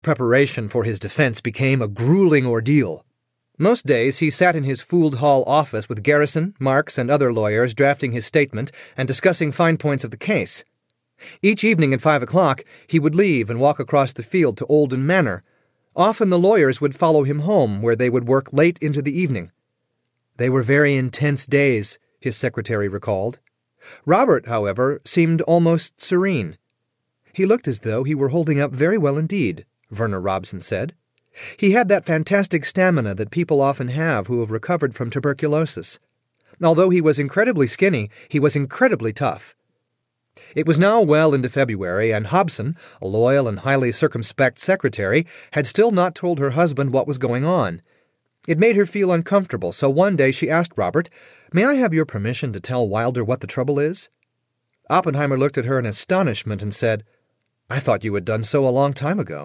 Preparation for his defense became a grueling ordeal. Most days he sat in his Fould Hall office with Garrison, Marks, and other lawyers drafting his statement and discussing fine points of the case. Each evening at 5 o'clock, he would leave and walk across the field to Oldham Manor. Often the lawyers would follow him home, where they would work late into the evening. They were very intense days, his secretary recalled. Robert, however, seemed almost serene. He looked as though he were holding up very well indeed, Werner Robson said. He had that fantastic stamina that people often have who have recovered from tuberculosis. Although he was incredibly skinny, he was incredibly tough. It was now well into February, and Hobson, a loyal and highly circumspect secretary, had still not told her husband what was going on. It made her feel uncomfortable, so one day she asked Robert, "May I have your permission to tell Wilder what the trouble is?" Oppenheimer looked at her in astonishment and said, "I thought you had done so a long time ago."